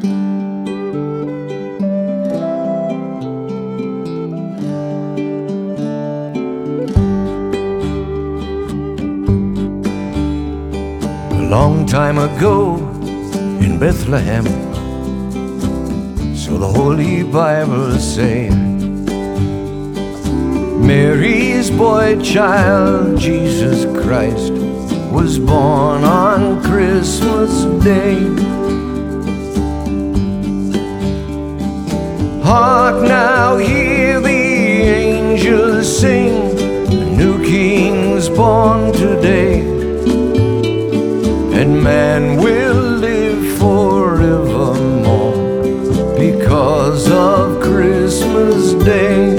A long time ago in Bethlehem, so the Holy Bible say, Mary's boy child, Jesus Christ, was born on Christmas Day. Hark now, hear the angels sing, a new king's born today, and man will live forevermore because of Christmas Day.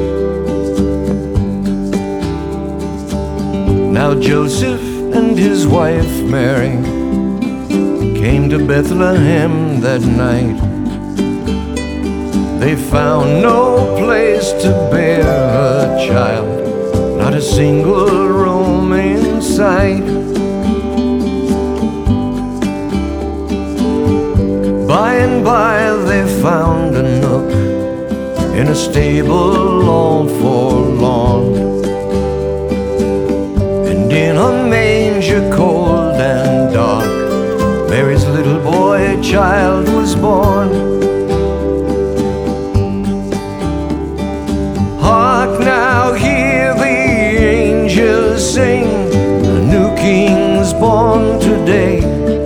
Now Joseph and his wife Mary came to Bethlehem that night. They found no place to bear a child, not a single room in sight. By and by they found a nook in a stable all forlorn, and in a manger cold and dark, Mary's little boy child was born. Hark now, hear the angels sing, a new king's born today,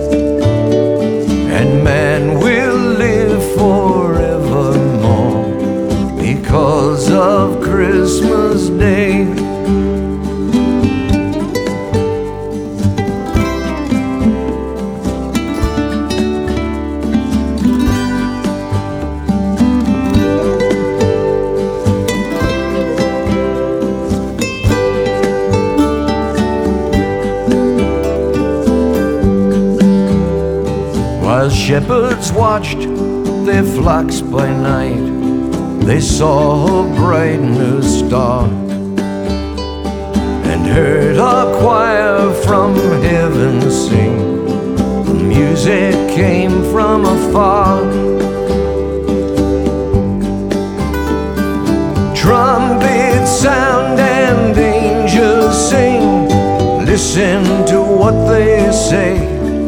and man will live forevermore because of Christmas Day. While shepherds watched their flocks by night, they saw a bright new star, and heard a choir from heaven sing. The music came from afar. Trumpets sound and angels sing. Listen to what they say,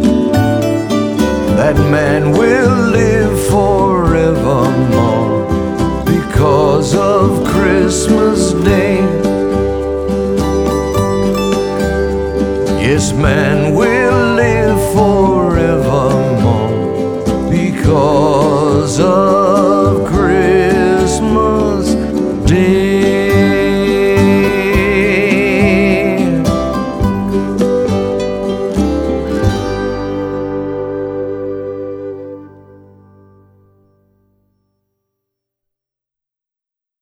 that man will live forevermore because of Christmas Day. Yes, man will live forevermore because of Christmas Day.